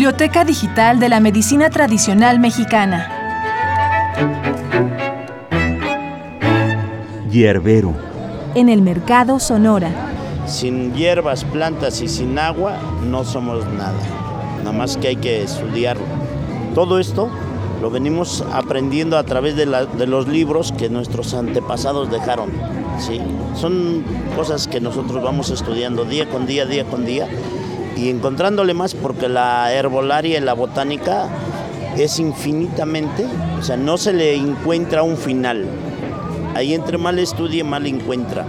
Biblioteca Digital de la Medicina Tradicional Mexicana. Hierbero. En el Mercado Sonora. Sin hierbas, plantas y sin agua no somos nada. Nada más que hay que estudiarlo. Todo esto lo venimos aprendiendo a través de los libros que nuestros antepasados dejaron. ¿Sí? Son cosas que nosotros vamos estudiando día con día y encontrándole más, porque la herbolaria y la botánica es infinitamente, o sea, no se le encuentra un final. Ahí entre mal estudie, mal encuentra.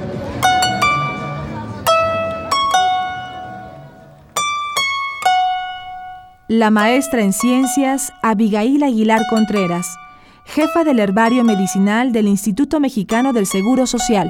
La maestra en ciencias, Abigail Aguilar Contreras, jefa del Herbario Medicinal del Instituto Mexicano del Seguro Social.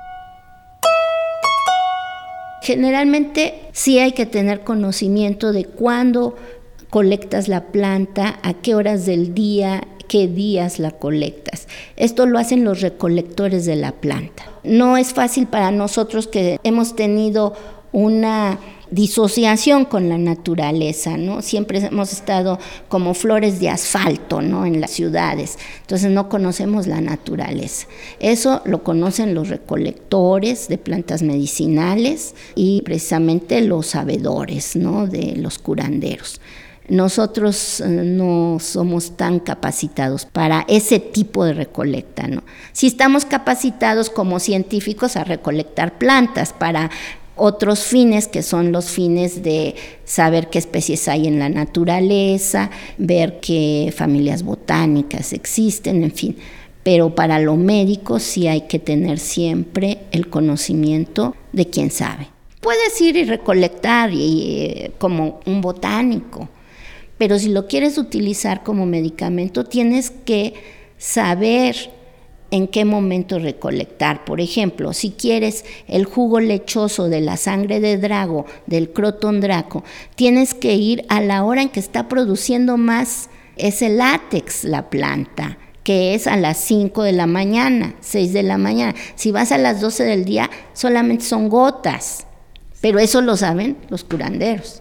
Generalmente sí hay que tener conocimiento de cuándo colectas la planta, a qué horas del día, qué días la colectas. Esto lo hacen los recolectores de la planta. No es fácil para nosotros que hemos tenido una disociación con la naturaleza, ¿no? Siempre hemos estado como flores de asfalto, ¿no? En las ciudades, entonces no conocemos la naturaleza. Eso lo conocen los recolectores de plantas medicinales y precisamente los sabedores, ¿no? De los curanderos. Nosotros no somos tan capacitados para ese tipo de recolecta, ¿no? Sí estamos capacitados como científicos a recolectar plantas para otros fines, que son los fines de saber qué especies hay en la naturaleza, ver qué familias botánicas existen, en fin. Pero para lo médico sí hay que tener siempre el conocimiento de quien sabe. Puedes ir y recolectar como un botánico, pero si lo quieres utilizar como medicamento tienes que saber en qué momento recolectar. Por ejemplo, si quieres el jugo lechoso de la sangre de drago, del Croton draco, tienes que ir a la hora en que está produciendo más ese látex la planta, que es a las 5 de la mañana, 6 de la mañana. Si vas a las 12 del día, solamente son gotas, pero eso lo saben los curanderos.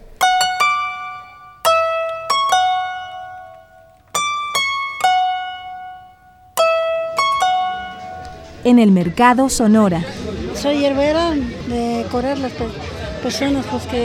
En el Mercado Sonora. Soy hierbera de correr las personas,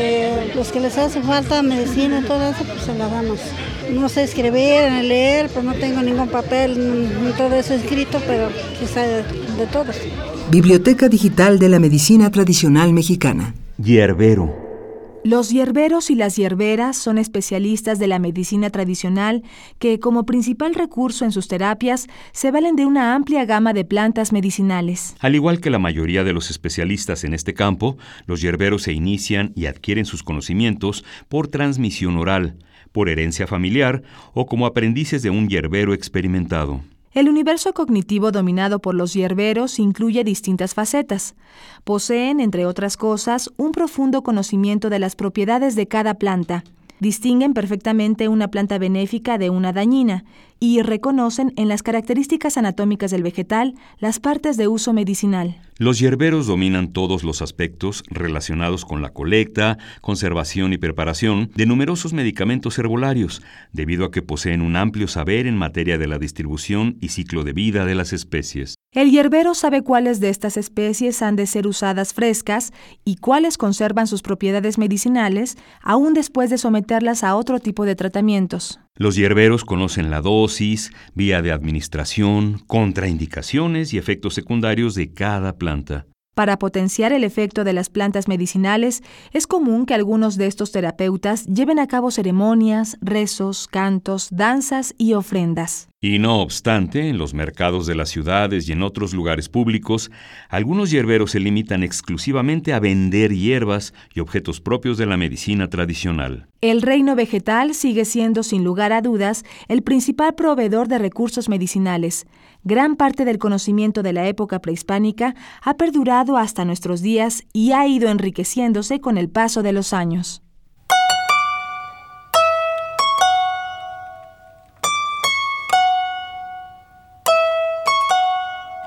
los que les hace falta medicina y todo eso, pues se la damos. No sé escribir, ni leer, pues no tengo ningún papel, ni todo eso escrito, pero quizá de todos. Biblioteca Digital de la Medicina Tradicional Mexicana. Hierbero. Los hierberos y las hierberas son especialistas de la medicina tradicional que, como principal recurso en sus terapias, se valen de una amplia gama de plantas medicinales. Al igual que la mayoría de los especialistas en este campo, los hierberos se inician y adquieren sus conocimientos por transmisión oral, por herencia familiar o como aprendices de un hierbero experimentado. El universo cognitivo dominado por los hierberos incluye distintas facetas. Poseen, entre otras cosas, un profundo conocimiento de las propiedades de cada planta. Distinguen perfectamente una planta benéfica de una dañina y reconocen en las características anatómicas del vegetal las partes de uso medicinal. Los hierberos dominan todos los aspectos relacionados con la colecta, conservación y preparación de numerosos medicamentos herbolarios, debido a que poseen un amplio saber en materia de la distribución y ciclo de vida de las especies. El hierbero sabe cuáles de estas especies han de ser usadas frescas y cuáles conservan sus propiedades medicinales aún después de someterlas a otro tipo de tratamientos. Los hierberos conocen la dosis, vía de administración, contraindicaciones y efectos secundarios de cada planta. Para potenciar el efecto de las plantas medicinales, es común que algunos de estos terapeutas lleven a cabo ceremonias, rezos, cantos, danzas y ofrendas. Y no obstante, en los mercados de las ciudades y en otros lugares públicos, algunos hierberos se limitan exclusivamente a vender hierbas y objetos propios de la medicina tradicional. El reino vegetal sigue siendo, sin lugar a dudas, el principal proveedor de recursos medicinales. Gran parte del conocimiento de la época prehispánica ha perdurado hasta nuestros días y ha ido enriqueciéndose con el paso de los años.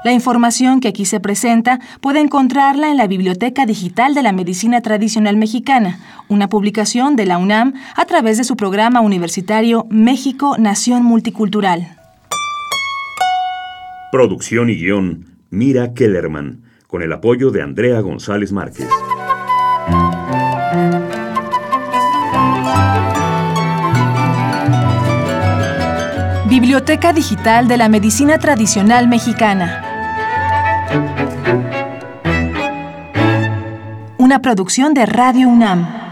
La información que aquí se presenta puede encontrarla en la Biblioteca Digital de la Medicina Tradicional Mexicana, una publicación de la UNAM a través de su programa universitario México, Nación Multicultural. Producción y guión, Mira Kellerman, con el apoyo de Andrea González Márquez. Biblioteca Digital de la Medicina Tradicional Mexicana. Una producción de Radio UNAM.